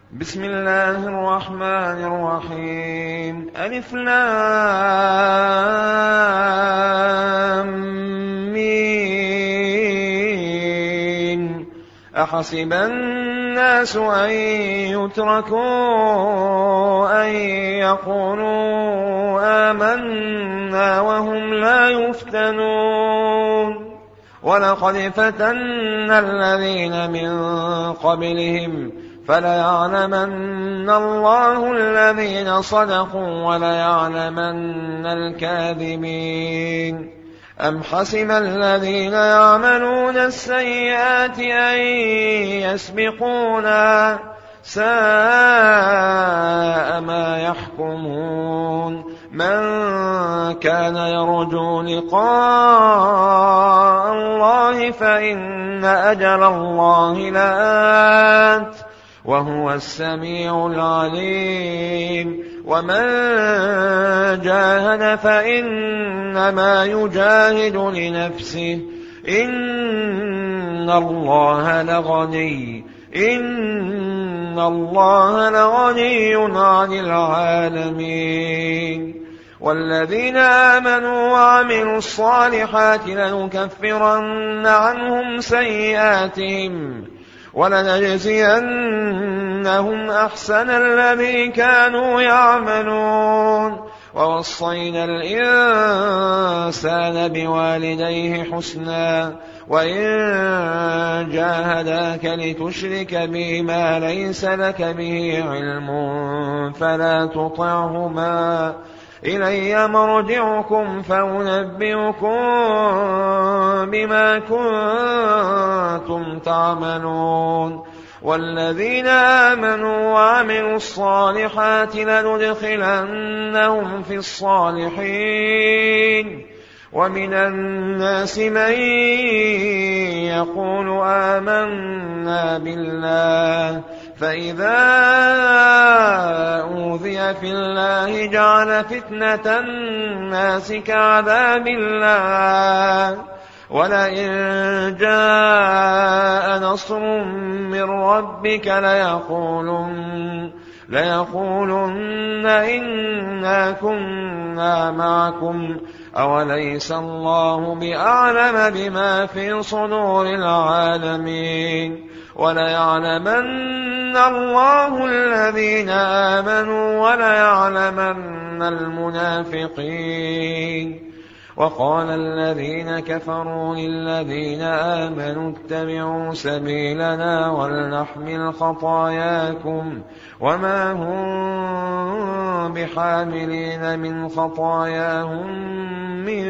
بسم الله الرحمن الرحيم. ألف لام ميم. أحسب الناس أن يتركوا أن يقولوا آمنا وهم لا يفتنون. ولقد فتنا الذين من قبلهم فليعلمن الله الذين صدقوا وليعلمن الكاذبين. أم حسب الذين يعملون السيئات أن يسبقونا ساء ما يحكمون. من كان يرجو لقاء الله فإن أجل الله لآت وهو السميع العليم. ومن جاهد فإنما يجاهد لنفسه إن الله لغني عن العالمين. والذين آمنوا وعملوا الصالحات لنكفرن عنهم سيئاتهم ولنجزينهم أحسن الذي كانوا يعملون. ووصينا الإنسان بوالديه حسنا وإن جاهداك لتشرك بي ما ليس لك به علم فلا تطعهما إلي مرجعكم فأنبئكم بما كنتم تعملون. والذين آمنوا وعملوا الصالحات لندخلنهم في الصالحين. ومن الناس من يقول آمنا بالله فإذا أوذي في الله جعل فتنة الناس كعذاب الله ولئن جاء نصر من ربك ليقولن إنا كنا معكم أوليس الله بأعلم بما في صدور العالمين. وليعلمن الله الذين آمنوا وليعلمن المنافقين. وقال الذين كفروا للذين آمنوا اتبعوا سبيلنا ولنحمل خطاياكم وما هم بحاملين من خطاياهم من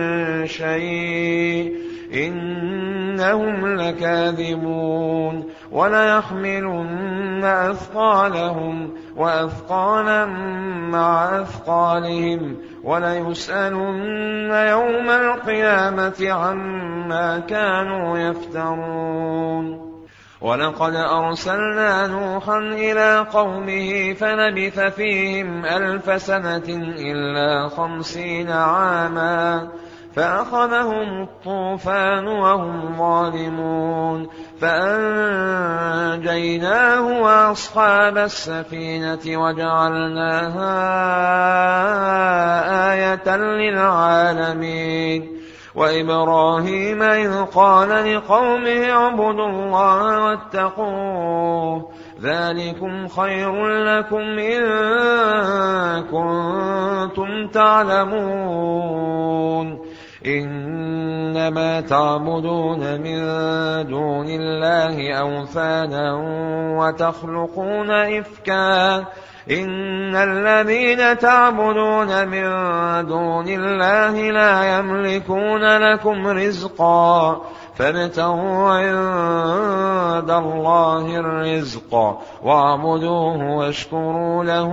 شيء إنهم لكاذبون. وليحملن أثقالهم وأثقالا مع أثقالهم وليسألن يوم القيامة عما كانوا يفترون. ولقد أرسلنا نوحا إلى قومه فلبث فيهم 1000 سنة إلا 50 عاما فأخذهم الطوفان وهم ظالمون فأنجيناه وأصحاب السفينة وجعلناها آية للعالمين. وإبراهيم إذ قال لقومه اعبدوا الله واتقوه ذلكم خير لكم إن كنتم تعلمون. إنما تعبدون من دون الله أوثانا وتخلقون إفكا إن الذين تعبدون من دون الله لا يملكون لكم رزقا فابتغوا عند الله الرزق واعبدوه واشكروا له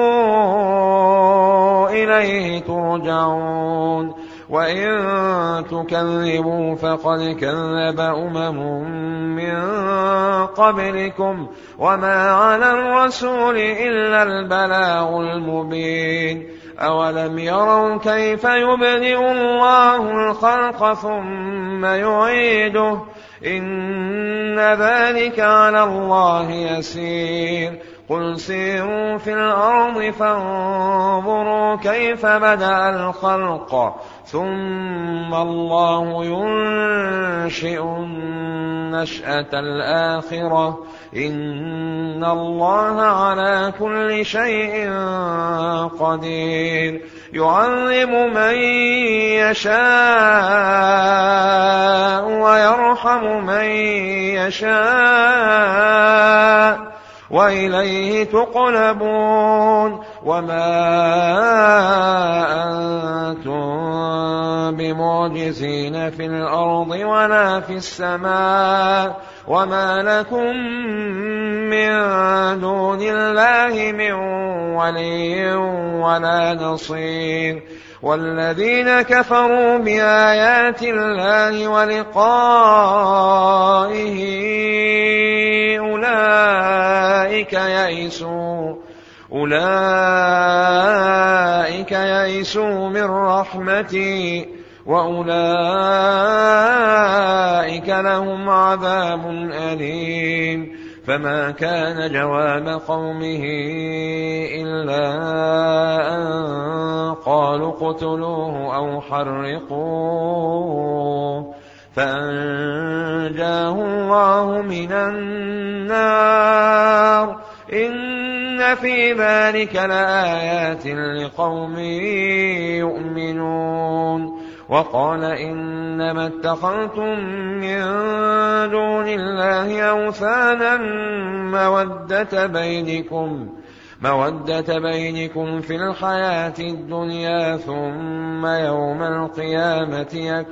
إليه ترجعون. وإن تكذبوا فقد كذب من قبلكم وما على الرسول إلا البلاغ المبين. أولم يروا كيف يبدئ الله الخلق ثم يعيده إن ذلك على الله يسير قل سيروا في الأرض فانظروا كيف بدأ الخلق ثم الله ينشئ النشأة الآخرة إن الله على كل شيء قدير يعذب من يشاء ويرحم من يشاء وإليه تقلبون وما أنتم بمعجزين في الأرض ولا في السماء وما لكم من دون الله من ولي ولا نصير والذين كفروا بآيات الله ولقائه أولئك يئسوا من رحمتي وأولئك لهم عذاب أليم فما كان جواب قومه إلا أن قالوا اقتلوه أو حرقوه فأنجاه الله من النار إن في ذلك لآيات لقوم يؤمنون وقال إنما اتخذتم من دون الله أوثانا مودة بينكم في الحياة الدنيا ثم يوم القيامة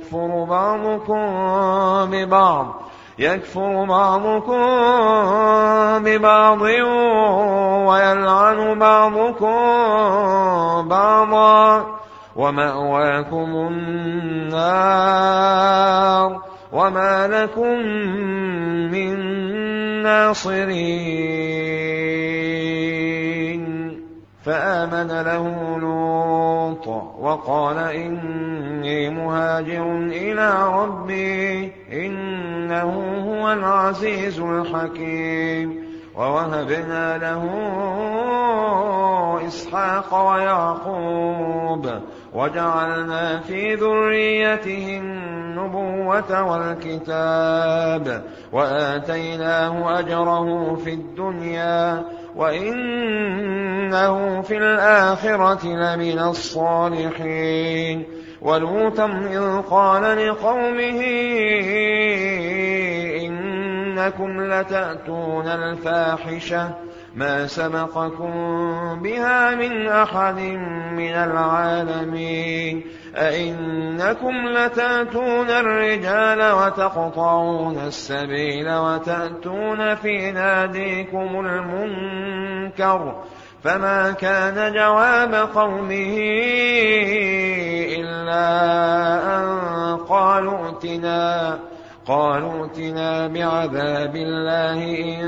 يكفر بعضكم ببعض ويلعن بعضكم بعضا ومأواكم النار وما لكم من ناصرين فآمن له لوط وقال إني مهاجر إلى ربي إنه هو العزيز الحكيم ووهبنا له إسحاق ويعقوب وجعلنا في ذريته النبوة والكتاب وآتيناه أجره في الدنيا وإنه في الآخرة لمن الصالحين ولوطا إذ قال لقومه إنكم لتأتون الفاحشة ما سبقكم بها من أحد من العالمين أئنكم لتأتون الرجال وتقطعون السبيل وتأتون في ناديكم المنكر فما كان جواب قومه إلا أن قالوا ائتنا بعذاب الله إن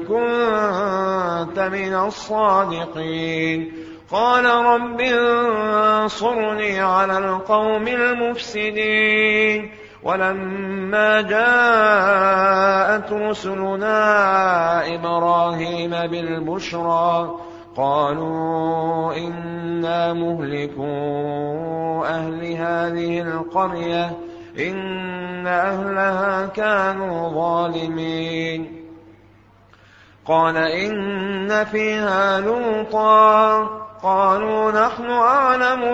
كنت من الصادقين قال رب انصرني على القوم المفسدين ولما جاءت رسلنا إبراهيم بالبشرى قالوا إنا مهلكو أهل هذه القرية إن أهلها كانوا ظالمين قال إن فيها لوطا قالوا نحن أعلم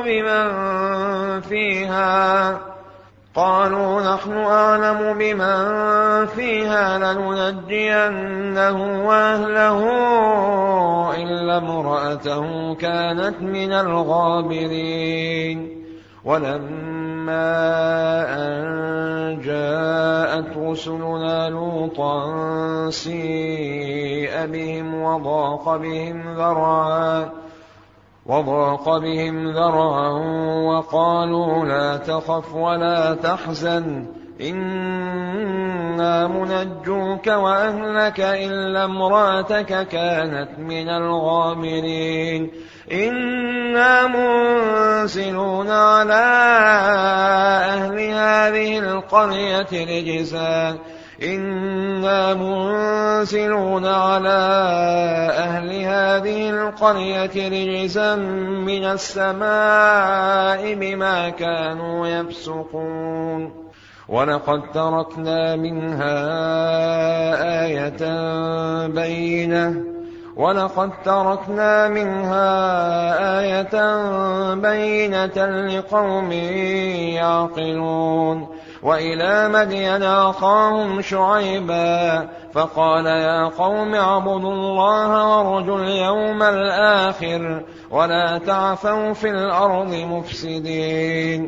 بمن فيها لننجينه وأهله إلا امرأته كانت من الغابرين ولما أن جاءت رسلنا لوطا سيء بهم وضاق بهم ذرعا وقالوا لا تخف ولا تحزن إنا منجوك وأهلك إلا امرأتك كانت من الغابرين إنا منزلون على أهل هذه القرية إنا منزلون على أهل هذه القرية رجزا من السماء بما كانوا يفسقون ولقد تركنا منها آية بينة لقوم يعقلون وإلى مدين أخاهم شعيبا فقال يا قوم اعبدوا الله وارجوا اليوم الآخر ولا تعثوا في الأرض مفسدين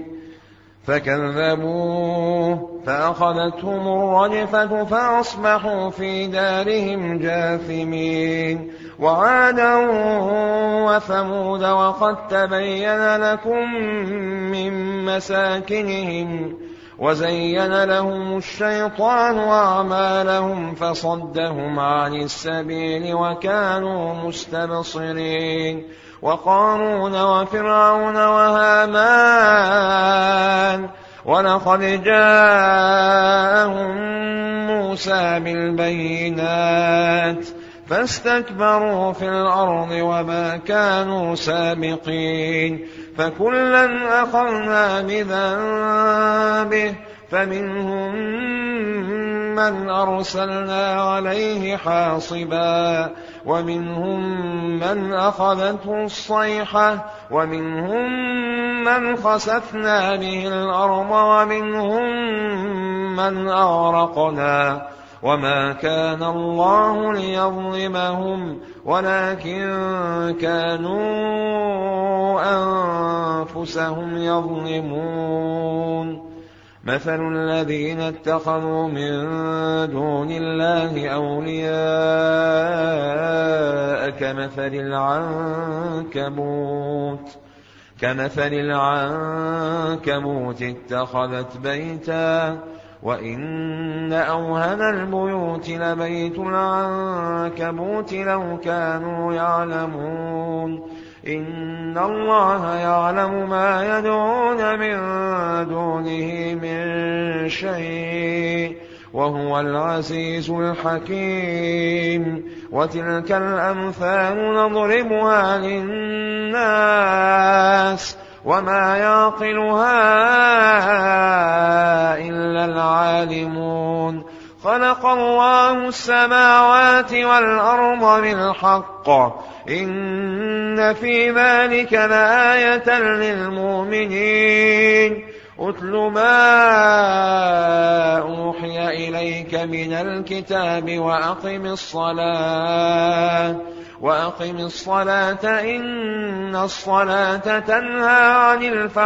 فكذبوه فأخذتهم الرجفة فأصبحوا في دارهم جاثمين وعادا وثمود وقد تبين لكم من مساكنهم وزين لهم الشيطان أعمالهم فصدهم عن السبيل وكانوا مستبصرين وقارون وفرعون وهامان ولقد جاءهم موسى بالبينات فاستكبروا في الأرض وما كانوا سابقين فكلا أخذنا بذنبه فمنهم من أرسلنا عليه حاصبا ومنهم من أخذته الصيحة ومنهم من خسفنا به الأرض ومنهم من أغرقنا وما كان الله ليظلمهم ولكن كانوا أنفسهم يظلمون مثل الذين اتخذوا من دون الله أولياء كمثل العنكبوت اتخذت بيتا وإن أوهن البيوت لبيت العنكبوت لو كانوا يعلمون إن الله يعلم ما يدعون من دونه من شيء وهو العزيز الحكيم وتلك الأمثال نضربها للناس وما يعقلها إلا العالمون خلق الله السماوات والأرض بالحق إن في ذلك لآية للمؤمنين أتل ما أوحي إليك من الكتاب وأقم الصلاة إن الصلاة تنهى عن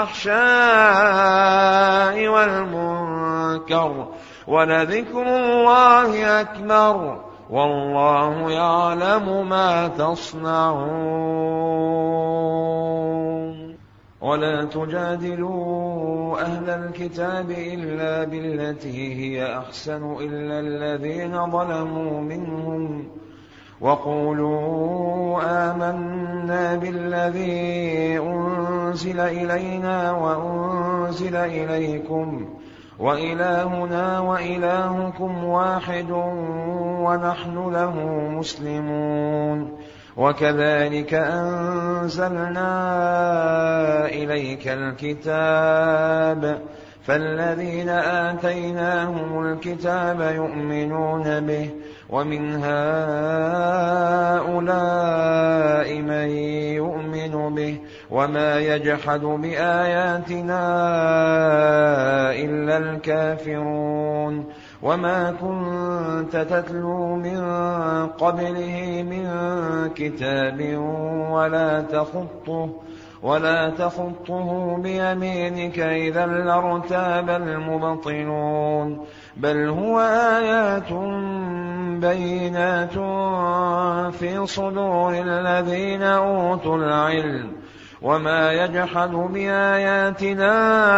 الفحشاء والمنكر ولذكر الله أكبر والله يعلم ما تصنعون ولا تجادلوا أهل الكتاب إلا بالتي هي أحسن إلا الذين ظلموا منهم وقولوا آمنا بالذي أنزل إلينا وأنزل إليكم وإلهنا وإلهكم واحد ونحن له مسلمون وكذلك أنزلنا إليك الكتاب فالذين آتيناهم الكتاب يؤمنون به ومن هؤلاء من يؤمن به وما يجحد بآياتنا إلا الكافرون وما كنت تتلو من قبله من كتاب ولا تخطه بيمينك إذا لارتاب المبطلون بل هو آيات بينات في صدور الذين أوتوا العلم وما يجحد بآياتنا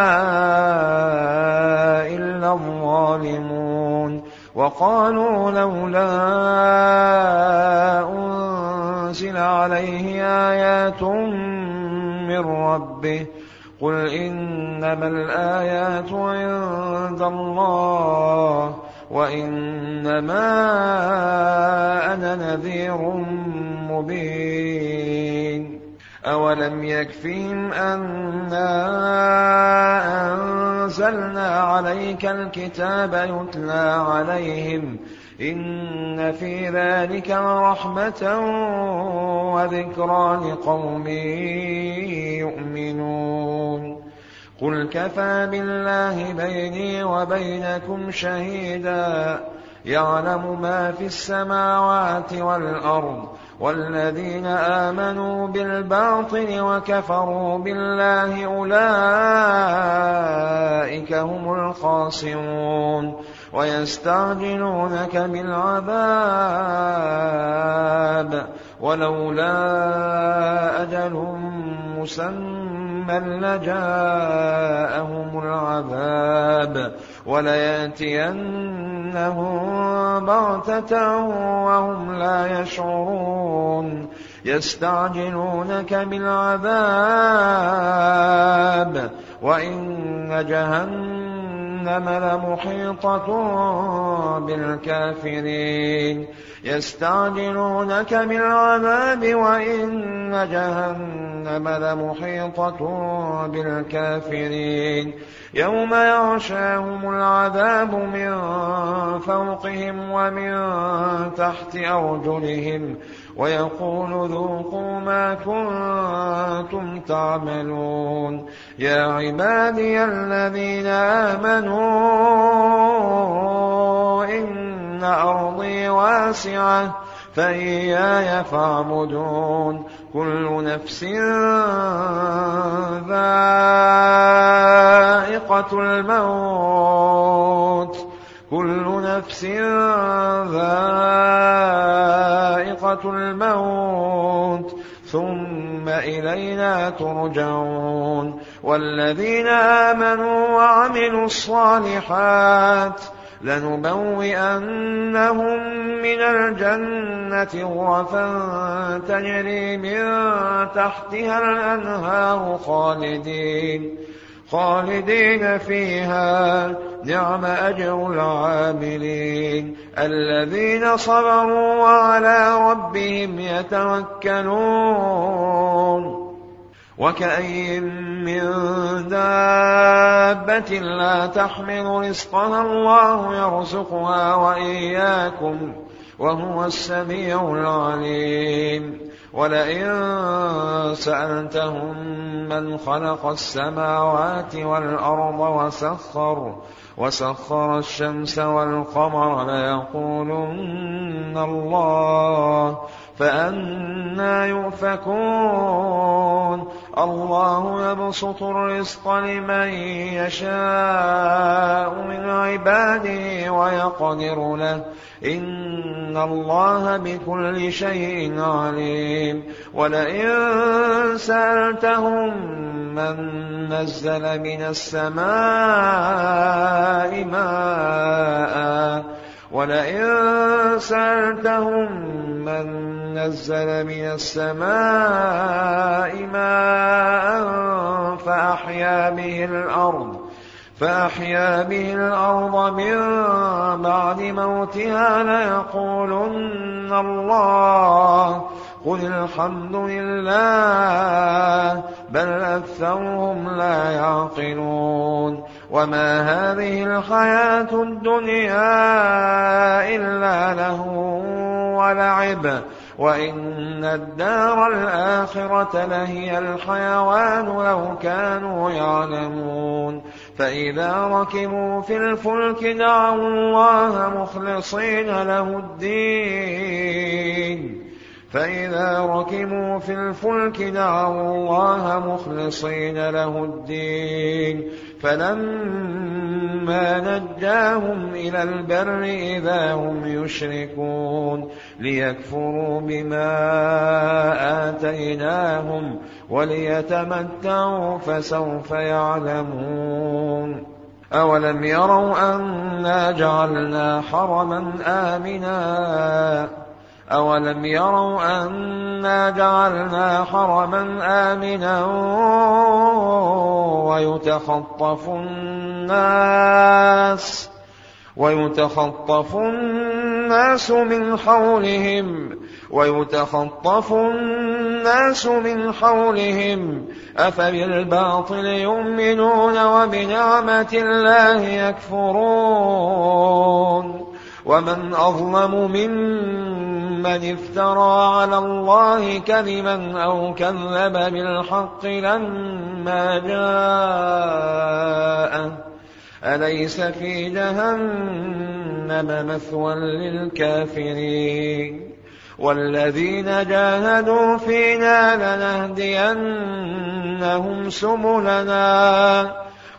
إلا الظالمون وقالوا لولا أنزل عليه آيات من ربه قل إنما الآيات عند الله وإنما أنا نذير مبين أولم يكفهم أنا أنزلنا عليك الكتاب يتلى عليهم إن في ذلك لرحمة وذكرى لقوم يؤمنون قل كفى بالله بيني وبينكم شهيدا يعلم ما في السماوات والأرض والذين آمنوا بالباطل وكفروا بالله أولئك هم الخاسرون ويستعجلونك بالعذاب ولولا أجل مسمى لجاءهم العذاب وليأتينهم بغتة وهم لا يشعرون يستعجلونك بالعذاب وإن جهنم لمحيطة بالكافرين يستعجلونك بالعذاب وإن جهنم لمحيطة بالكافرين يوم يغشاهم العذاب من فوقهم ومن تحت أرجلهم ويقول ذوقوا ما كنتم تعملون يا عبادي الذين آمنوا إن أرضي واسعة فإياي فاعبدون كل نفس ذائقة الموت ثم إلينا ترجعون والذين آمنوا وعملوا الصالحات لنبوئنهم من الجنة غرفا تجري من تحتها الأنهار خالدين فيها نعم أجر العاملين الذين صبروا وعلى ربهم يتوكلون وكأي من دابة لا تحمل رزقها الله يرزقها وإياكم وهو السميع العليم ولئن سألتهم من خلق السماوات والأرض وسخر الشمس والقمر ليقولن الله فأنى يؤفكون الله يبسط الرزق لمن يشاء من عباده ويقدر له إن الله بكل شيء عليم ولئن سألتهم من نزل من السماء ماء فأحيا به الأرض من بعد موتها ليقولن الله قل الحمد لله بل أكثرهم لا يعقلون وما هذه الحياة الدنيا إلا لهو ولعب وإن الدار الآخرة لهي الحيوان لو كانوا يعلمون فإذا ركبوا في الفلك دعوا الله مخلصين له الدين فلما نجاهم إلى البر إذا هم يشركون ليكفروا بما آتيناهم وليتمتعوا فسوف يعلمون أولم يروا أنا جعلنا حرما آمنا ويتخطف الناس من حولهم أفبالباطل يؤمنون وبنعمة الله يكفرون ومن أظلم ممن افترى على الله كذبا أو كذب بالحق لما جاءه أليس في جهنم مثوى للكافرين والذين جاهدوا فينا لنهدينهم سبلنا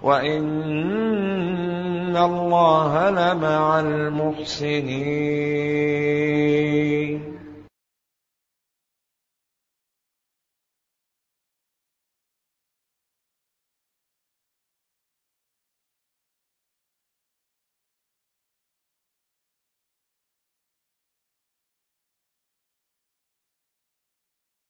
وإن الله لمع المحسنين.